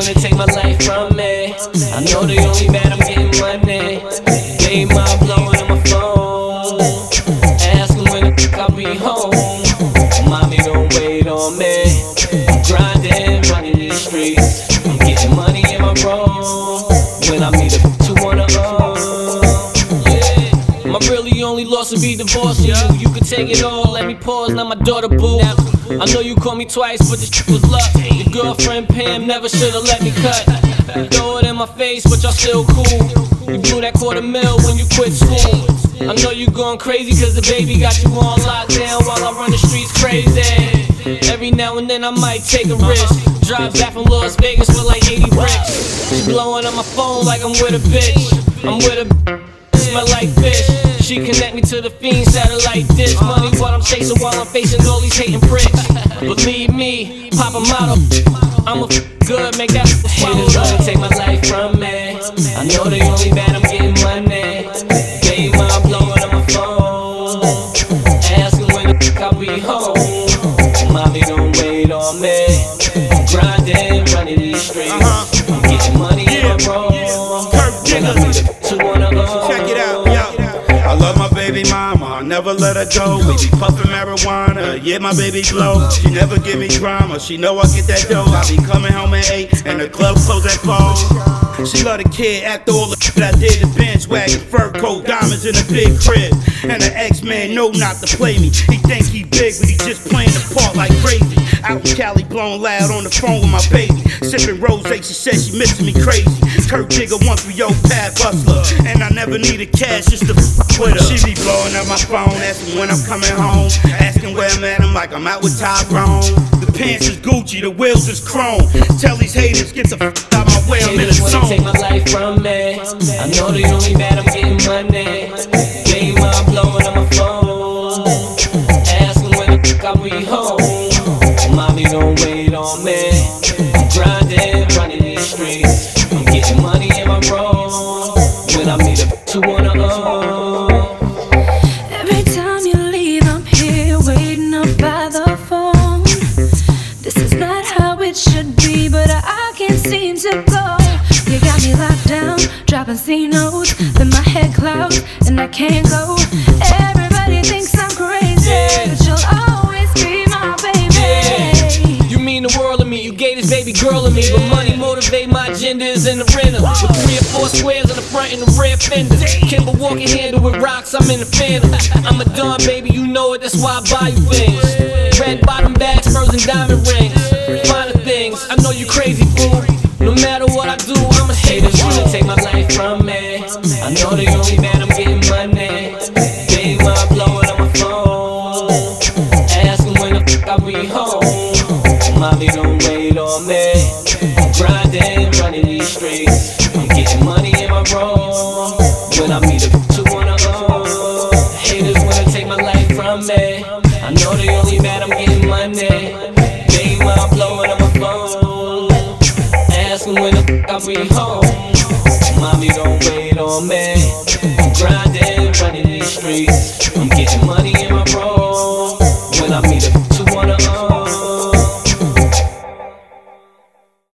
wanna take my life from me. I know they only mad I'm getting money. They mind blowing on my phone, asking when the fuck I'll be home. Mommy, don't wait on me. I'm grinding, running these streets. I'm getting money in my room. When I meet a who wanna yeah. My really only loss would be divorcing you. You could take it all, let me pause, now my daughter boo. I know you called me twice, but this shit was luck. Your girlfriend Pam never should've let me cut. You throw it in my face, but y'all still cool. You blew that $250,000 when you quit school. I know you going crazy cause the baby got you on lockdown while I run the streets crazy. Every now and then I might take a risk. Drive back from Las Vegas with like 80 bricks. She blowing on my phone like I'm with a bitch. I'm with a smell like fish. She connect me to the fiend satellite dish. Money what I'm chasing while I'm facing all these hating pricks. Believe me, pop a model. I'm a good, make that haters wanna take my life from me. I know they only mad I'm getting money. They mind blowing on my phone, asking when the fuck I'll be home. Mommy, don't wait on me. I'm grinding, running these streets. I'm getting money in my room. When I meet a who wanna check it out, yo. I love my baby mama, I never let her go. We be puffin' marijuana, yeah, my baby glow. She never give me drama, she know I get that dough. I be coming home at 8 and the club close at 4. She love the kid after all the shit I did. The bench wagon, fur coat, diamonds in a big crib. And the ex-man know not to play me. He think he big, but he just playing the part like crazy. Out in Cali, blowing loud on the phone with my baby. Sipping rose, she said she missing me crazy. Kurt Digger, 130 pad hustler. And I never needed cash just to with her. She be blowing up my phone, asking when I'm coming home. Asking where I'm at, I'm like I'm out with Tyrone. The pants is Gucci, the wheels is chrome. Tell these haters, get the f out my way, I'm in a zone. Take my life from me. I know they only mad I'm getting money. They mind blowing on my phone, asking when the fuck I'll be home. Mommy, don't wait on me. I'm grinding, running these streets. I'm getting money in my room. When I meet a who wanna Every time you leave, I'm here waiting up by the phone. This is not how it should be, but I can't seem to go. You got me locked down, dropping C notes, then my head clouds, and I can't go. Everybody thinks I'm crazy, but you'll always be my baby. You mean the world to me, you gave this baby girl to me. But money motivate my agenda is in the renter. With 3 or 4 squares on the front and the rear fenders. Kimber walking handle with rocks, I'm in the phantom. I'm a Don, baby, you know it, that's why I buy you things. Red bottom bags, frozen diamond rings, finer things, I know you crazy, boo. No matter what I do, I'm a haters wanna take my life from me. I know they only mad I'm getting money. They mind blowing on my phone, asking when the fuck I'll be home. Mommy, don't wait on me. I'm grinding, running these streets. I'm getting money in my room. When I meet a who wanna haters wanna take my life from me. I know they only mad I'm getting money. They mind blowing on my phone, asking when the fuck I'll be home. Mommy, don't wait on me. I'm grinding, running these streets. I'm getting money in my room. When I meet a who wanna